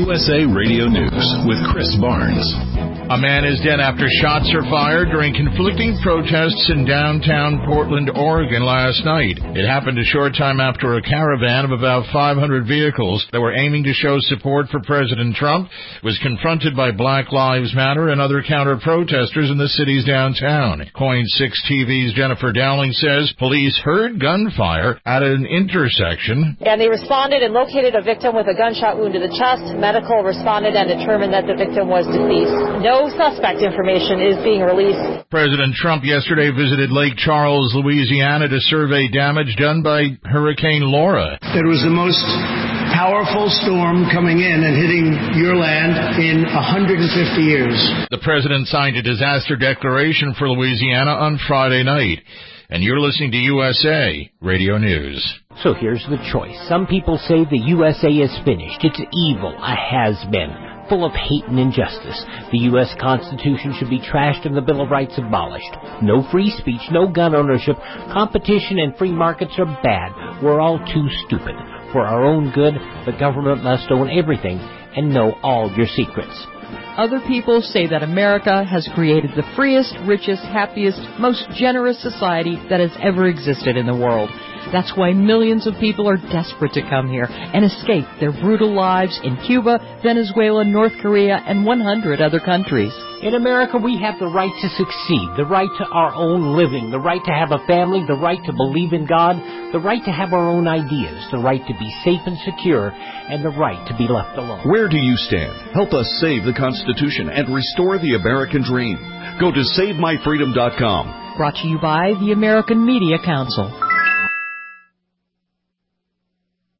USA Radio News with Chris Barnes. A man is dead after shots are fired during conflicting protests in downtown Portland, Oregon last night. It happened a short time after a caravan of about 500 vehicles that were aiming to show support for President Trump was confronted by Black Lives Matter and other counter-protesters in the city's downtown. KOIN 6 TV's Jennifer Dowling says police heard gunfire at an intersection. And they responded and located a victim with a gunshot wound to the chest. Medical responded and determined that the victim was deceased. No suspect information is being released. President Trump yesterday visited Lake Charles, Louisiana to survey damage done by Hurricane Laura. It was the most powerful storm coming in and hitting your land in 150 years. The president signed a disaster declaration for Louisiana on Friday night. And you're listening to USA Radio News. So here's the choice. Some people say the USA is finished. It's evil, a has-been, full of hate and injustice. The U.S. Constitution should be trashed and the Bill of Rights abolished. No free speech, no gun ownership. Competition and free markets are bad. We're all too stupid. For our own good, the government must own everything and know all your secrets. Other people say that America has created the freest, richest, happiest, most generous society that has ever existed in the world. That's why millions of people are desperate to come here and escape their brutal lives in Cuba, Venezuela, North Korea, and 100 other countries. In America, we have the right to succeed, the right to our own living, the right to have a family, the right to believe in God, the right to have our own ideas, the right to be safe and secure, and the right to be left alone. Where do you stand? Help us save the Constitution and restore the American dream. Go to SaveMyFreedom.com. Brought to you by the American Media Council.